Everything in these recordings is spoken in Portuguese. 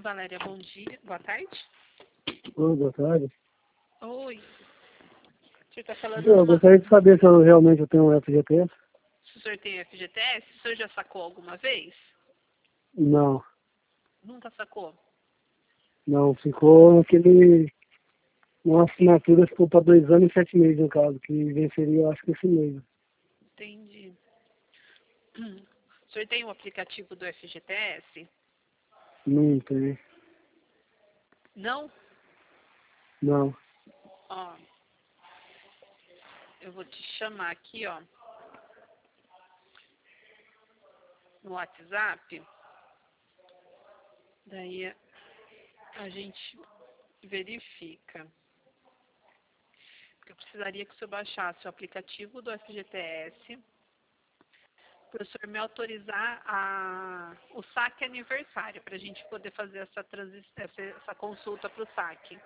Valéria, bom dia. Boa tarde. Oi, boa tarde. Oi. O senhor está falando Eu gostaria de saber se eu realmente tenho um FGTS. Se o senhor tem FGTS, o senhor já sacou alguma vez? Não, Nunca sacou? não. Ficou uma assinatura ficou para 2 anos e 7 meses, no caso, que venceria, eu acho que esse mês. Entendi. O senhor tem o aplicativo do FGTS? Não tem. Não? Não. Ó, eu vou te chamar aqui, ó, no WhatsApp. Daí a gente verifica. Eu precisaria que o senhor baixasse o aplicativo do FGTS para o senhor me autorizar o saque aniversário, para a gente poder fazer essa consulta para o saque.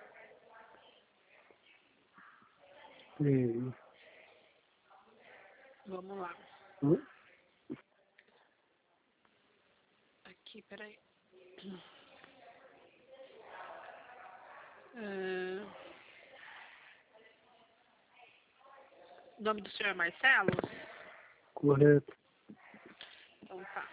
Vamos lá. Aqui, peraí. O nome do senhor é Marcelo? Correto. Então tá.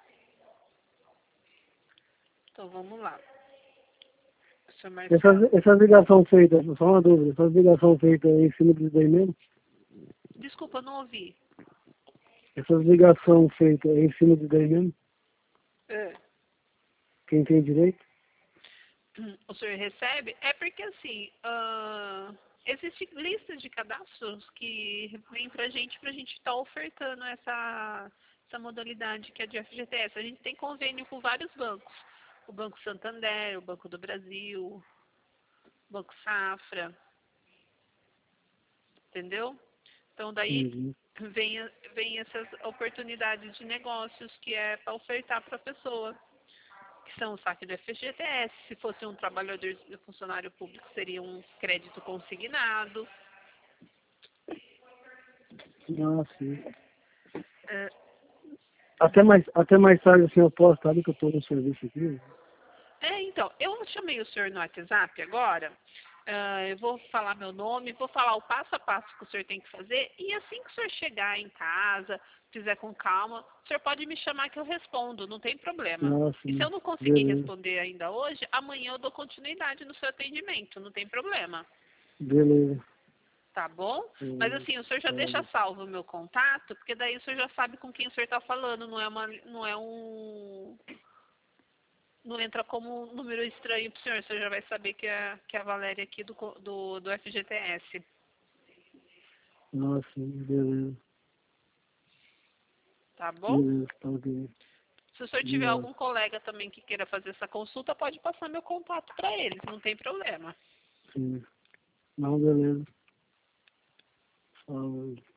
Então vamos lá. O senhor Marcelo. Essas ligações feitas, só uma dúvida, essas ligações feitas em cima disso daí mesmo? Desculpa, não ouvi. Essas ligações feitas em cima disso daí mesmo? É. Quem tem direito? O senhor recebe? É porque assim, existe listas de cadastros que vem pra gente estar ofertando essa modalidade que é de FGTS. A gente tem convênio com vários bancos. O Banco Santander, o Banco do Brasil, o Banco Safra. Entendeu? Então daí vem essas oportunidades de negócios que é para ofertar para a pessoa. Que são o saque do FGTS, se fosse um trabalhador funcionário público, seria um crédito consignado. Ah, sim. Até mais tarde, assim, eu posso, sabe que eu estou no serviço aqui? Então, eu chamei o senhor no WhatsApp agora, eu vou falar meu nome, vou falar o passo a passo que o senhor tem que fazer, e assim que o senhor chegar em casa, fizer com calma, o senhor pode me chamar que eu respondo, não tem problema. Ah, E se eu sim. não conseguir Beleza. responder ainda hoje, amanhã eu dou continuidade no seu atendimento, não tem problema. Beleza. Tá bom? Mas assim, o senhor já deixa salvo o meu contato, porque daí o senhor já sabe com quem o senhor está falando, não entra como um número estranho pro senhor já vai saber que é a Valéria aqui do FGTS. Ah, sim, beleza. Tá bom? Beleza, tá ok. Se o senhor tiver Obrigado. algum colega também que queira fazer essa consulta, pode passar meu contato para eles, não tem problema. Sim. Não, beleza. Falou.